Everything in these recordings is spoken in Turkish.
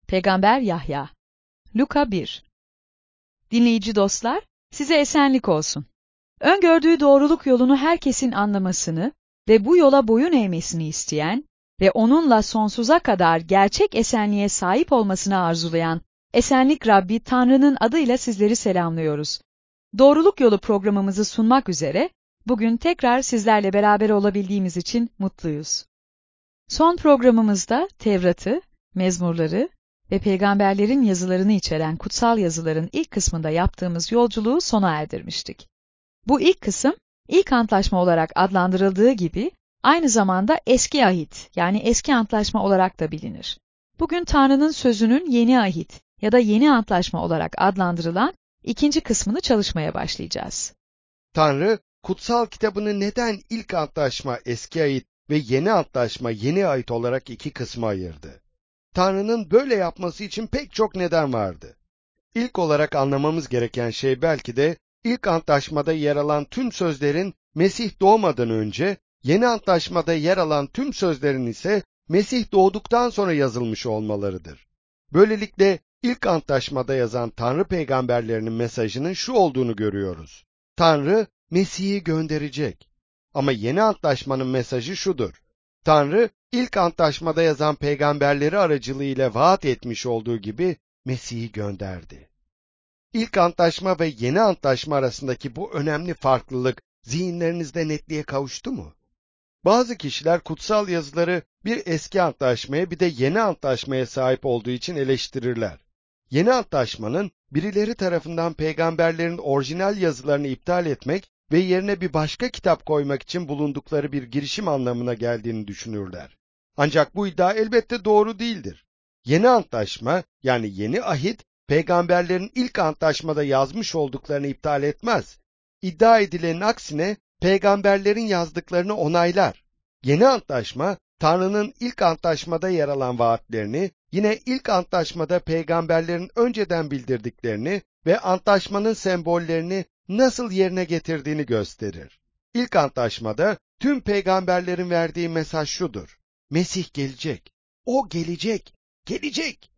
Peygamber Yahya. Luka 1. Dinleyici dostlar, size esenlik olsun. Öngördüğü doğruluk yolunu herkesin anlamasını ve bu yola boyun eğmesini isteyen ve onunla sonsuza kadar gerçek esenliğe sahip olmasını arzulayan Esenlik Rabbi Tanrı'nın adıyla sizleri selamlıyoruz. Doğruluk Yolu programımızı sunmak üzere bugün tekrar sizlerle beraber olabildiğimiz için mutluyuz. Son programımızda Tevrat'ı, Mezmurları ve peygamberlerin yazılarını içeren kutsal yazıların ilk kısmında yaptığımız yolculuğu sona erdirmiştik. Bu ilk kısım, ilk antlaşma olarak adlandırıldığı gibi, aynı zamanda eski ahit, yani eski antlaşma olarak da bilinir. Bugün Tanrı'nın sözünün yeni ahit ya da yeni antlaşma olarak adlandırılan ikinci kısmını çalışmaya başlayacağız. Tanrı, kutsal kitabını neden ilk antlaşma eski ahit ve yeni antlaşma yeni ahit olarak iki kısma ayırdı? Tanrı'nın böyle yapması için pek çok neden vardı. İlk olarak anlamamız gereken şey belki de ilk antlaşmada yer alan tüm sözlerin Mesih doğmadan önce, yeni antlaşmada yer alan tüm sözlerin ise Mesih doğduktan sonra yazılmış olmalarıdır. Böylelikle ilk antlaşmada yazan Tanrı peygamberlerinin mesajının şu olduğunu görüyoruz. Tanrı Mesih'i gönderecek. Ama yeni antlaşmanın mesajı şudur. Tanrı ilk antlaşmada yazan peygamberleri aracılığıyla vaat etmiş olduğu gibi Mesih'i gönderdi. İlk antlaşma ve yeni antlaşma arasındaki bu önemli farklılık zihinlerinizde netliğe kavuştu mu? Bazı kişiler kutsal yazıları bir eski antlaşmaya bir de yeni antlaşmaya sahip olduğu için eleştirirler. Yeni antlaşmanın birileri tarafından peygamberlerin orijinal yazılarını iptal etmek ve yerine bir başka kitap koymak için bulundukları bir girişim anlamına geldiğini düşünürler. Ancak bu iddia elbette doğru değildir. Yeni antlaşma, yani yeni ahit, peygamberlerin ilk antlaşmada yazmış olduklarını iptal etmez. İddia edilenin aksine peygamberlerin yazdıklarını onaylar. Yeni antlaşma, Tanrı'nın ilk antlaşmada yer alan vaatlerini, yine ilk antlaşmada peygamberlerin önceden bildirdiklerini ve antlaşmanın sembollerini nasıl yerine getirdiğini gösterir. İlk antlaşmada tüm peygamberlerin verdiği mesaj şudur: Mesih gelecek, o gelecek, gelecek.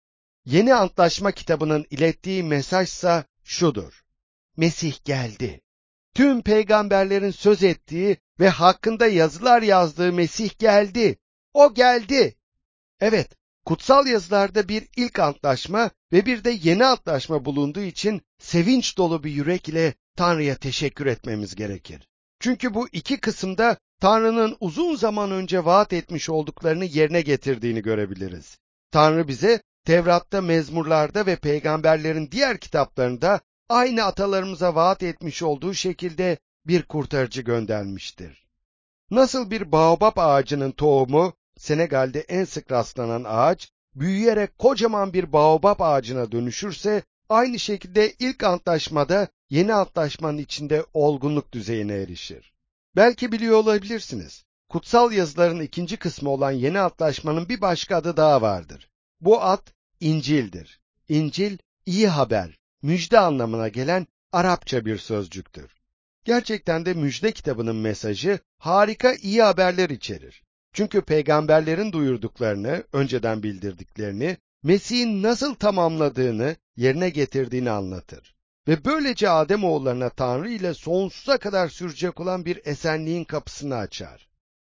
Yeni antlaşma kitabının ilettiği mesajsa şudur: Mesih geldi. Tüm peygamberlerin söz ettiği ve hakkında yazılar yazdığı Mesih geldi. O geldi. Evet, kutsal yazılarda bir ilk antlaşma ve bir de yeni antlaşma bulunduğu için sevinç dolu bir yürek ile Tanrı'ya teşekkür etmemiz gerekir. Çünkü bu iki kısımda Tanrı'nın uzun zaman önce vaat etmiş olduklarını yerine getirdiğini görebiliriz. Tanrı bize Tevrat'ta, Mezmurlarda ve peygamberlerin diğer kitaplarında aynı atalarımıza vaat etmiş olduğu şekilde bir kurtarıcı göndermiştir. Nasıl bir baobab ağacının tohumu, Senegal'de en sık rastlanan ağaç, büyüyerek kocaman bir baobab ağacına dönüşürse, aynı şekilde ilk antlaşmada yeni antlaşmanın içinde olgunluk düzeyine erişir. Belki biliyor olabilirsiniz. Kutsal yazıların ikinci kısmı olan yeni antlaşmanın bir başka adı daha vardır. Bu ad İncil'dir. İncil, iyi haber, müjde anlamına gelen Arapça bir sözcüktür. Gerçekten de müjde kitabının mesajı harika iyi haberler içerir. Çünkü peygamberlerin duyurduklarını, önceden bildirdiklerini, Mesih'in nasıl tamamladığını, yerine getirdiğini anlatır. Ve böylece Ademoğullarına Tanrı ile sonsuza kadar sürecek olan bir esenliğin kapısını açar.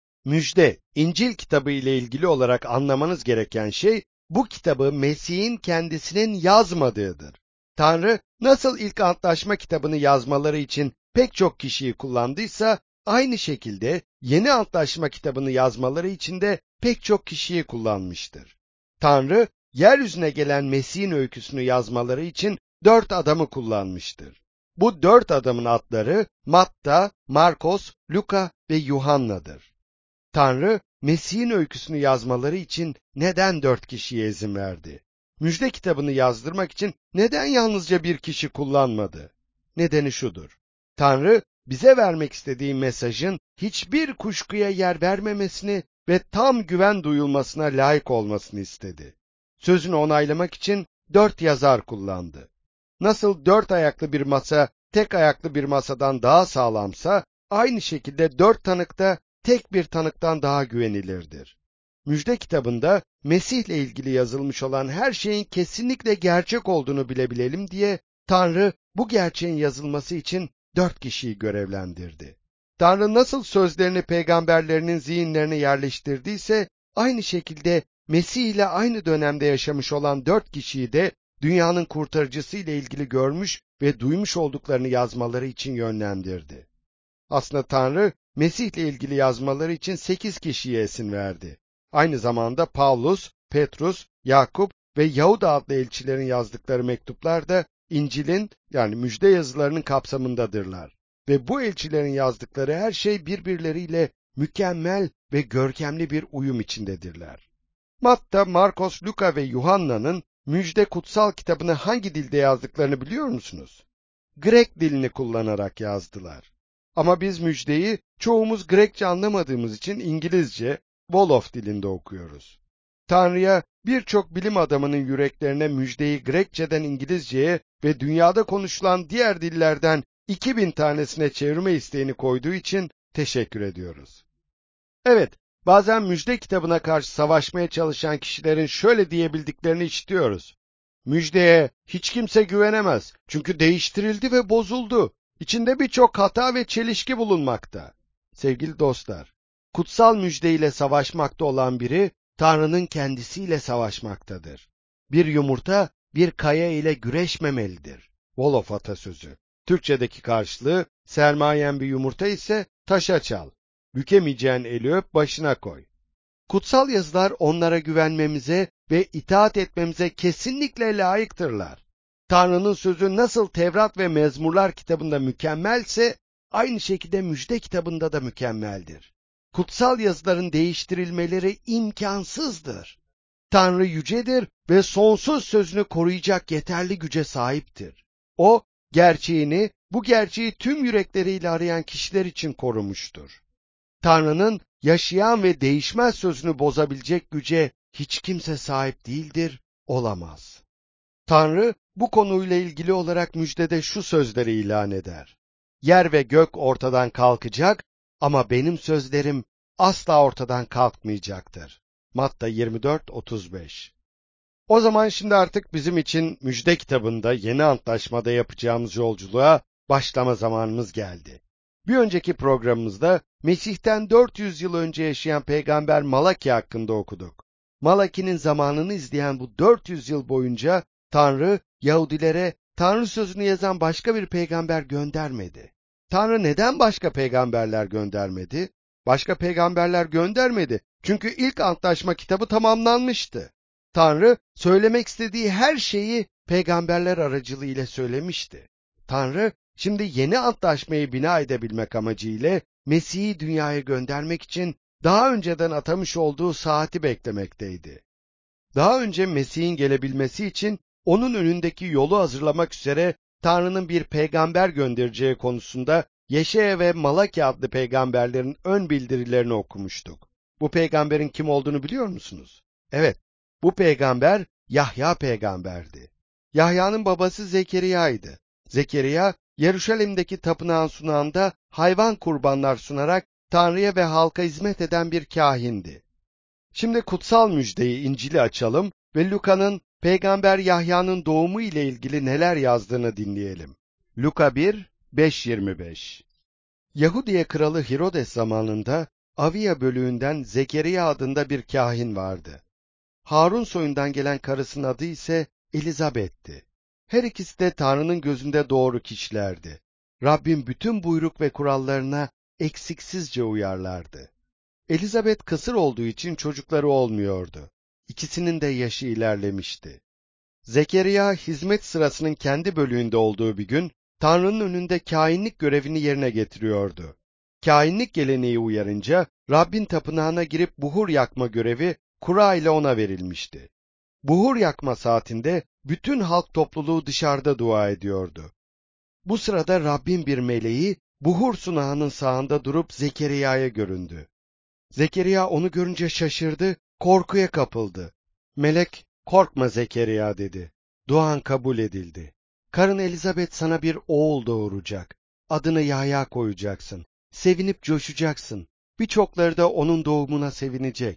Müjde, İncil kitabı ile ilgili olarak anlamanız gereken şey, bu kitabı Mesih'in kendisinin yazmadığıdır. Tanrı nasıl ilk antlaşma kitabını yazmaları için pek çok kişiyi kullandıysa, aynı şekilde yeni antlaşma kitabını yazmaları için de pek çok kişiyi kullanmıştır. Tanrı, yeryüzüne gelen Mesih'in öyküsünü yazmaları için 4 adamı kullanmıştır. Bu 4 adamın adları Matta, Markos, Luka ve Yuhanna'dır. Tanrı, Mesih'in öyküsünü yazmaları için neden 4 kişiye izin verdi? Müjde kitabını yazdırmak için neden yalnızca bir kişi kullanmadı? Nedeni şudur: Tanrı, bize vermek istediği mesajın hiçbir kuşkuya yer vermemesini ve tam güven duyulmasına layık olmasını istedi. Sözünü onaylamak için 4 yazar kullandı. Nasıl 4 ayaklı bir masa tek ayaklı bir masadan daha sağlamsa, aynı şekilde 4 tanık da tek bir tanıktan daha güvenilirdir. Müjde kitabında Mesih ile ilgili yazılmış olan her şeyin kesinlikle gerçek olduğunu bilebilelim diye Tanrı bu gerçeğin yazılması için 4 kişiyi görevlendirdi. Tanrı nasıl sözlerini peygamberlerinin zihinlerine yerleştirdiyse, aynı şekilde Mesih ile aynı dönemde yaşamış olan 4 kişiyi de dünyanın kurtarıcısı ile ilgili görmüş ve duymuş olduklarını yazmaları için yönlendirdi. Aslında Tanrı, Mesih ile ilgili yazmaları için 8 kişiye esin verdi. Aynı zamanda Pavlus, Petrus, Yakup ve Yahuda adlı elçilerin yazdıkları mektuplar da İncil'in yani müjde yazılarının kapsamındadırlar. Ve bu elçilerin yazdıkları her şey birbirleriyle mükemmel ve görkemli bir uyum içindedirler. Matta, Markos, Luka ve Yuhanna'nın müjde kutsal kitabını hangi dilde yazdıklarını biliyor musunuz? Grek dilini kullanarak yazdılar. Ama biz müjdeyi çoğumuz Grekçe anlamadığımız için İngilizce, Wolof dilinde okuyoruz. Tanrı'ya birçok bilim adamının yüreklerine müjdeyi Grekçeden İngilizceye ve dünyada konuşulan diğer dillerden 2000 tanesine çevirme isteğini koyduğu için teşekkür ediyoruz. Evet, bazen müjde kitabına karşı savaşmaya çalışan kişilerin şöyle diyebildiklerini işitiyoruz. Müjdeye hiç kimse güvenemez çünkü değiştirildi ve bozuldu. İçinde birçok hata ve çelişki bulunmakta. Sevgili dostlar, kutsal müjde ile savaşmakta olan biri, Tanrı'nın kendisiyle savaşmaktadır. Bir yumurta, bir kaya ile güreşmemelidir. Wolof atasözü. Türkçedeki karşılığı, sermayen bir yumurta ise taşa çal. Bükemeyeceğin eli öp, başına koy. Kutsal yazılar onlara güvenmemize ve itaat etmemize kesinlikle layıktırlar. Tanrı'nın sözü nasıl Tevrat ve Mezmurlar kitabında mükemmelse, aynı şekilde müjde kitabında da mükemmeldir. Kutsal yazıların değiştirilmeleri imkansızdır. Tanrı yücedir ve sonsuz sözünü koruyacak yeterli güce sahiptir. O, gerçeğini, bu gerçeği tüm yürekleriyle arayan kişiler için korumuştur. Tanrı'nın yaşayan ve değişmez sözünü bozabilecek güce hiç kimse sahip değildir, olamaz. Tanrı bu konuyla ilgili olarak müjdede şu sözleri ilan eder. Yer ve gök ortadan kalkacak ama benim sözlerim asla ortadan kalkmayacaktır. Matta 24:35. O zaman şimdi artık bizim için müjde kitabında yeni antlaşmada yapacağımız yolculuğa başlama zamanımız geldi. Bir önceki programımızda Mesih'ten 400 yıl önce yaşayan peygamber Malaki hakkında okuduk. Malaki'nin zamanını izleyen bu 400 yıl boyunca Tanrı Yahudilere Tanrı sözünü yazan başka bir peygamber göndermedi. Tanrı neden başka peygamberler göndermedi? Başka peygamberler göndermedi çünkü ilk antlaşma kitabı tamamlanmıştı. Tanrı söylemek istediği her şeyi peygamberler aracılığıyla söylemişti. Tanrı şimdi yeni antlaşmayı bina edebilmek amacıyla Mesih'i dünyaya göndermek için daha önceden atamış olduğu saati beklemekteydi. Daha önce Mesih'in gelebilmesi için onun önündeki yolu hazırlamak üzere Tanrı'nın bir peygamber göndereceği konusunda Yeşaya ve Malaki adlı peygamberlerin ön bildirilerini okumuştuk. Bu peygamberin kim olduğunu biliyor musunuz? Evet, bu peygamber Yahya peygamberdi. Yahya'nın babası Zekeriya'ydı. Zekeriya, Yeruşalim'deki tapınağın sunağında hayvan kurbanlar sunarak Tanrı'ya ve halka hizmet eden bir kâhindi. Şimdi kutsal müjdeyi, İncil'i açalım ve Luka'nın Peygamber Yahya'nın doğumu ile ilgili neler yazdığını dinleyelim. Luka 1, 5-25. Yahudiye kralı Herodes zamanında Aviya bölüğünden Zekeriya adında bir kâhin vardı. Harun soyundan gelen karısının adı ise Elizabeth'ti. Her ikisi de Tanrı'nın gözünde doğru kişilerdi. Rabbin bütün buyruk ve kurallarına eksiksizce uyarlardı. Elizabeth kısır olduğu için çocukları olmuyordu. İkisinin de yaşı ilerlemişti. Zekeriya hizmet sırasının kendi bölüğünde olduğu bir gün Tanrı'nın önünde kâhinlik görevini yerine getiriyordu. Kâhinlik geleneği uyarınca Rabbin tapınağına girip buhur yakma görevi kura ile ona verilmişti. Buhur yakma saatinde bütün halk topluluğu dışarıda dua ediyordu. Bu sırada Rabbin bir meleği buhur sunağının sağında durup Zekeriya'ya göründü. Zekeriya onu görünce şaşırdı, korkuya kapıldı. Melek, korkma Zekeriya dedi. Duan kabul edildi. Karın Elizabeth sana bir oğul doğuracak. Adını Yahya koyacaksın. Sevinip coşacaksın. Birçokları da onun doğumuna sevinecek.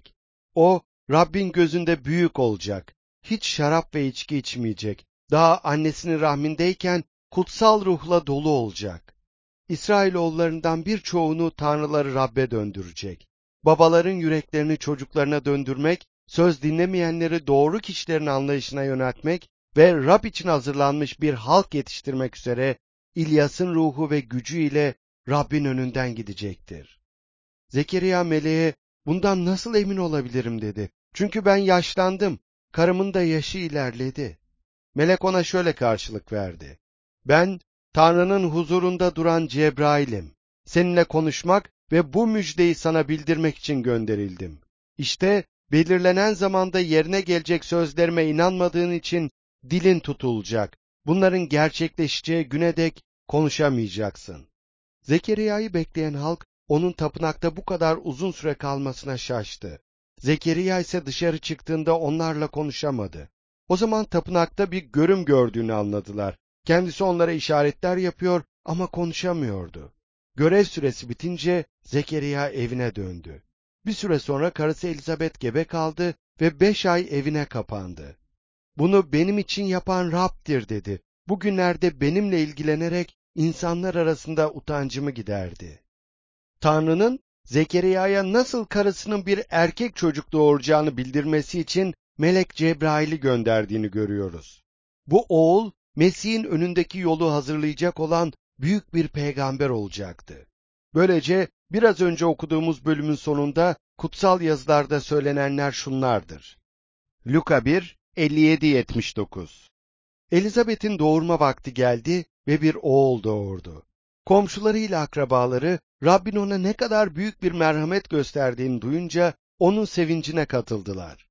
O, Rabbin gözünde büyük olacak. Hiç şarap ve içki içmeyecek. Daha annesinin rahmindeyken kutsal ruhla dolu olacak. İsrailoğullarından birçoğunu tanrıları Rab'be döndürecek. Babaların yüreklerini çocuklarına döndürmek, söz dinlemeyenleri doğru kişilerin anlayışına yöneltmek ve Rab için hazırlanmış bir halk yetiştirmek üzere İlyas'ın ruhu ve gücü ile Rabbin önünden gidecektir. Zekeriya meleğe, bundan nasıl emin olabilirim dedi. Çünkü ben yaşlandım, karımın da yaşı ilerledi. Melek ona şöyle karşılık verdi. Ben, Tanrı'nın huzurunda duran Cebrail'im. Seninle konuşmak ve bu müjdeyi sana bildirmek için gönderildim. İşte belirlenen zamanda yerine gelecek sözlerime inanmadığın için dilin tutulacak. Bunların gerçekleşeceği güne dek konuşamayacaksın. Zekeriya'yı bekleyen halk, onun tapınakta bu kadar uzun süre kalmasına şaştı. Zekeriya ise dışarı çıktığında onlarla konuşamadı. O zaman tapınakta bir görüm gördüğünü anladılar. Kendisi onlara işaretler yapıyor ama konuşamıyordu. Görev süresi bitince Zekeriya evine döndü. Bir süre sonra karısı Elizabeth gebe kaldı ve 5 ay evine kapandı. Bunu benim için yapan Rab'dir dedi. Bugünlerde benimle ilgilenerek insanlar arasında utancımı giderdi. Tanrı'nın Zekeriya'ya nasıl karısının bir erkek çocuk doğuracağını bildirmesi için melek Cebrail'i gönderdiğini görüyoruz. Bu oğul, Mesih'in önündeki yolu hazırlayacak olan büyük bir peygamber olacaktı. Böylece biraz önce okuduğumuz bölümün sonunda kutsal yazılarda söylenenler şunlardır. Luka 1, 57-79. Elizabeth'in doğurma vakti geldi ve bir oğul doğurdu. Komşularıyla akrabaları, Rabbin ona ne kadar büyük bir merhamet gösterdiğini duyunca onun sevincine katıldılar.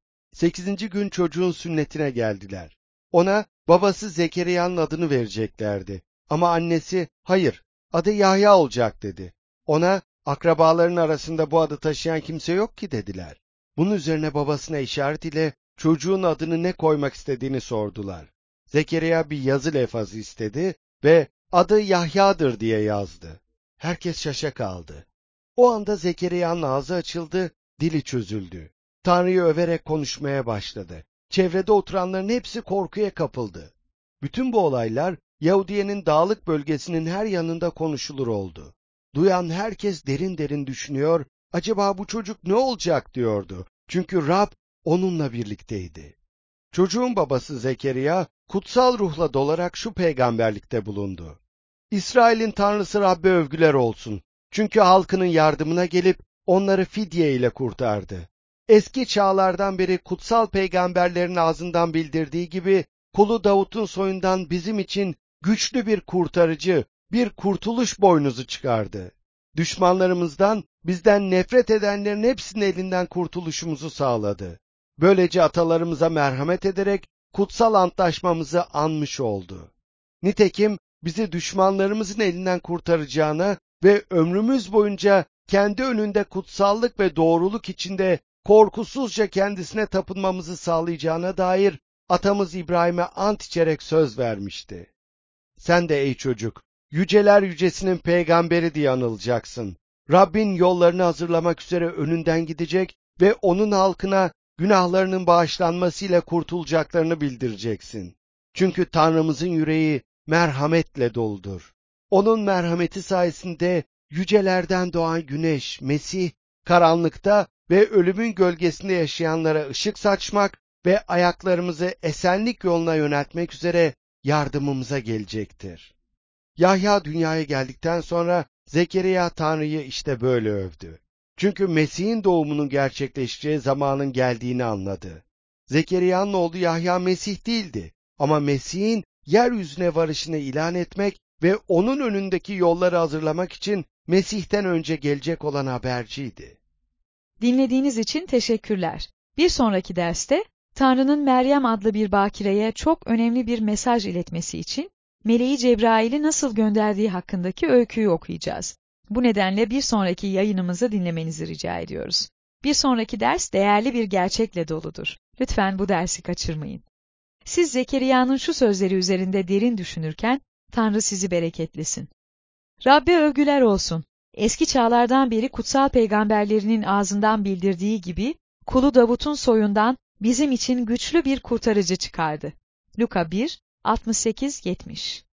8. gün çocuğun sünnetine geldiler. Ona babası Zekeriya'nın adını vereceklerdi. Ama annesi, hayır, adı Yahya olacak dedi. Ona, akrabaların arasında bu adı taşıyan kimse yok ki dediler. Bunun üzerine babasına işaret ile çocuğun adını ne koymak istediğini sordular. Zekeriya bir yazı levhası istedi ve adı Yahya'dır diye yazdı. Herkes şaşa kaldı. O anda Zekeriya'nın ağzı açıldı, dili çözüldü. Tanrı'yı överek konuşmaya başladı. Çevrede oturanların hepsi korkuya kapıldı. Bütün bu olaylar Yahudiye'nin dağlık bölgesinin her yanında konuşulur oldu. Duyan herkes derin derin düşünüyor, acaba bu çocuk ne olacak diyordu. Çünkü Rab onunla birlikteydi. Çocuğun babası Zekeriya, kutsal ruhla dolarak şu peygamberlikte bulundu. İsrail'in Tanrısı Rab'be övgüler olsun. Çünkü halkının yardımına gelip onları fidye ile kurtardı. Eski çağlardan beri kutsal peygamberlerin ağzından bildirdiği gibi, kulu Davut'un soyundan bizim için güçlü bir kurtarıcı, bir kurtuluş boynuzu çıkardı. Düşmanlarımızdan, bizden nefret edenlerin hepsinin elinden kurtuluşumuzu sağladı. Böylece atalarımıza merhamet ederek kutsal antlaşmamızı anmış oldu. Nitekim bizi düşmanlarımızın elinden kurtaracağına ve ömrümüz boyunca kendi önünde kutsallık ve doğruluk içinde korkusuzca kendisine tapınmamızı sağlayacağına dair atamız İbrahim'e ant içerek söz vermişti. Sen de ey çocuk, yüceler yücesinin peygamberi diye anılacaksın. Rabbin yollarını hazırlamak üzere önünden gidecek ve onun halkına günahlarının bağışlanmasıyla kurtulacaklarını bildireceksin. Çünkü Tanrımızın yüreği merhametle doludur. Onun merhameti sayesinde yücelerden doğan güneş, Mesih, karanlıkta ve ölümün gölgesinde yaşayanlara ışık saçmak ve ayaklarımızı esenlik yoluna yöneltmek üzere yardımımıza gelecektir. Yahya dünyaya geldikten sonra Zekeriya Tanrı'yı işte böyle övdü. Çünkü Mesih'in doğumunun gerçekleşeceği zamanın geldiğini anladı. Zekeriya'nın oğlu Yahya Mesih değildi ama Mesih'in yeryüzüne varışını ilan etmek ve onun önündeki yolları hazırlamak için Mesih'ten önce gelecek olan haberciydi. Dinlediğiniz için teşekkürler. Bir sonraki derste Tanrı'nın Meryem adlı bir bakireye çok önemli bir mesaj iletmesi için Meleği Cebrail'i nasıl gönderdiği hakkındaki öyküyü okuyacağız. Bu nedenle bir sonraki yayınımızı dinlemenizi rica ediyoruz. Bir sonraki ders değerli bir gerçekle doludur. Lütfen bu dersi kaçırmayın. Siz Zekeriya'nın şu sözleri üzerinde derin düşünürken Tanrı sizi bereketlesin. Rabbe övgüler olsun. Eski çağlardan beri kutsal peygamberlerinin ağzından bildirdiği gibi kulu Davut'un soyundan bizim için güçlü bir kurtarıcı çıkardı. Luka 1, 68-70